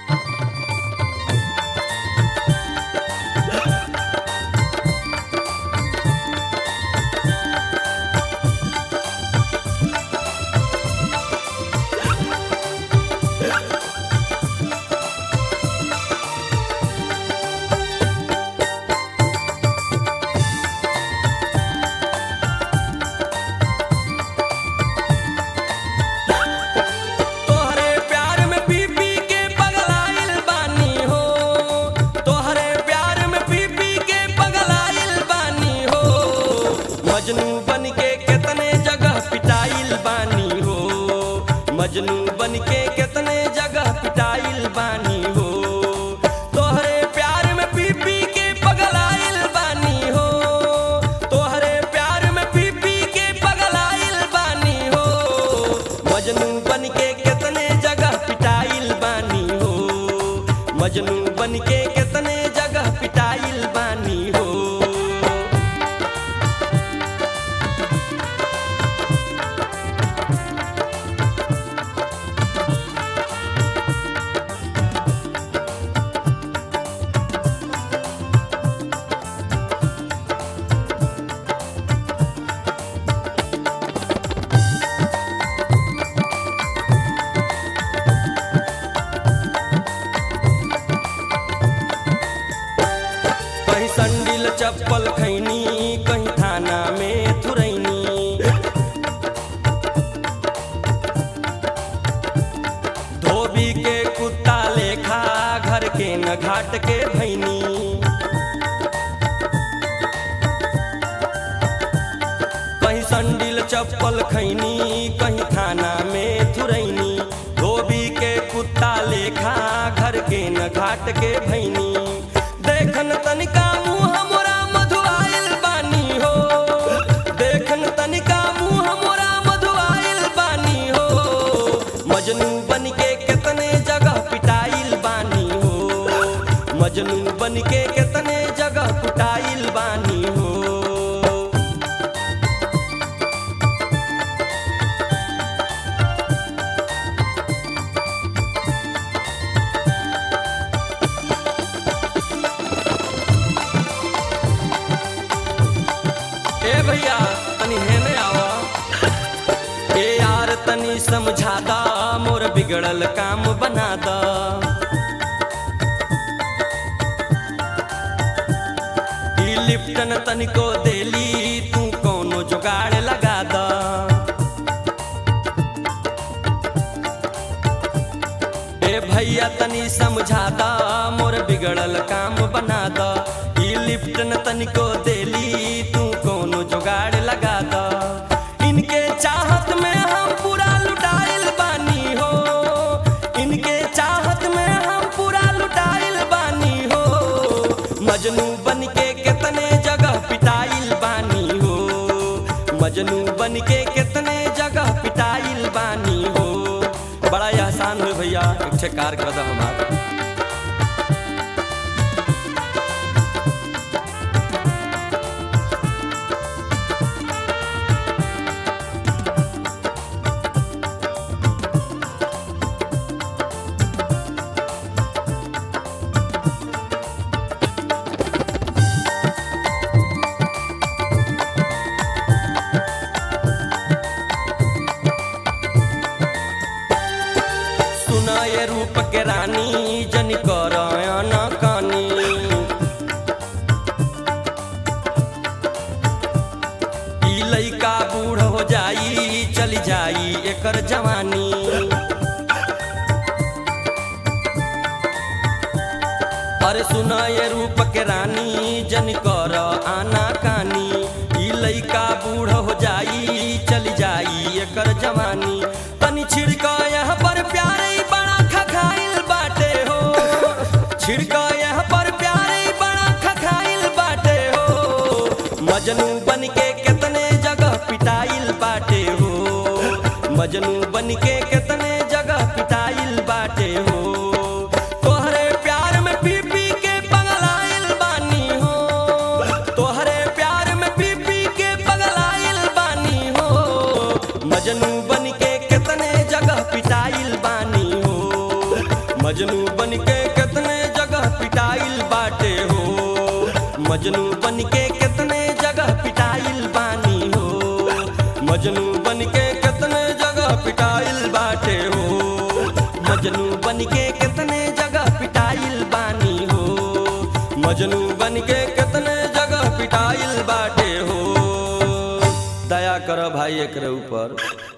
तोहरे प्यार में पी पी के पगलाइल बानी हो, तोहरे प्यार में पी पी के पगलाइल बानी हो। मजनू बन के कितने जगह पिटाइल बानी हो, मजनू बन के कितने जगह पिटाइल बानी हो। तोहरे प्यार में पी पी के पगलाइल बानी हो, तोहरे प्यार में पी पी के पगलाइल बानी हो। मजनू बन के कितने जगह पिटाइल बानी हो, मजनू बन के कितने जगह पिटाइल बानी हो। कहीं संडिल चप्पल खैनी, कहीं थाना में थुरैनी। धोबी के कुत्ता लेखा घर के न घाट के भैनी। कहीं संडिल चप्पल खैनी, कहीं थाना में थुरैनी। धोबी के कुत्ता लेखा घर के न घाट के भैनी। देखन तनिका मुँह मोरा मधुआइल बानी हो, देखन तनिका मुँह मोरा मधुआइल बानी हो। मजनू बन के कितने जगह पिटाइल बानी हो, मजनू बन के कितने जगह पिटाइल बानी हो। ए भैया तनी हेने आवा, ए यार तनी समझा दा, मोर बिगड़ल काम बना दा। ई लिप्टन तनिको देली, तू कोनो जुगाड़ लगा दा। ए भैया तनी समझा दा, मोर बिगड़ल काम बना दा। ई लिप्टन तनिको देली, तू कोनो जुगाड़ लगा दा। इनके चाहत में हम पूरा लुटाइल बानी हो, इनके चाहत में हम पूरा लुटाइल बानी हो। मजनू बन के कितने जगह पिटाइल बानी हो, मजनू बन के कितने जगह पिटाइल बानी हो। बड़ा आसान हो भैया, एक ठे कार कर दो हमारा। सुना ये रूप के रानी, जन कर न कानी। ई लइका बूढ़ हो जाई, चली जाई एकर जवानी। अरे सुना ये रूप के रानी, जन कर आना कानी। ई लइका बूढ़ हो जाई, चली जाई एकर जवानी। तनी छिड़का यहाँ पर प्यारे बड़ा खखाइल बाटे हो, छिड़का यहाँ पर प्यारे बड़ा खखाइल बाटे हो। मजनू बन के कितने जगह पिटाइल बाटे हो, मजनू बन के कितने जगह पिटाइल बाटे हो। तोहरे प्यार में पी पी के पगलाइल बानी हो, तोहरे प्यार में पी पी के पगलाइल बानी हो। मजनू बन के कितने जगह पिटाइल बानी हो, मजनू बनके कितने जगह पिटाइल बाटे हो, मजनू बनके कितने जगह पिटाइल बानी हो, मजनू बनके कितने जगह पिटाइल बाटे हो, मजनू बनके कितने जगह पिटाइल बानी हो, मजनू बनके कितने जगह पिटाइल बाटे हो। दया कर भाई एकरे ऊपर।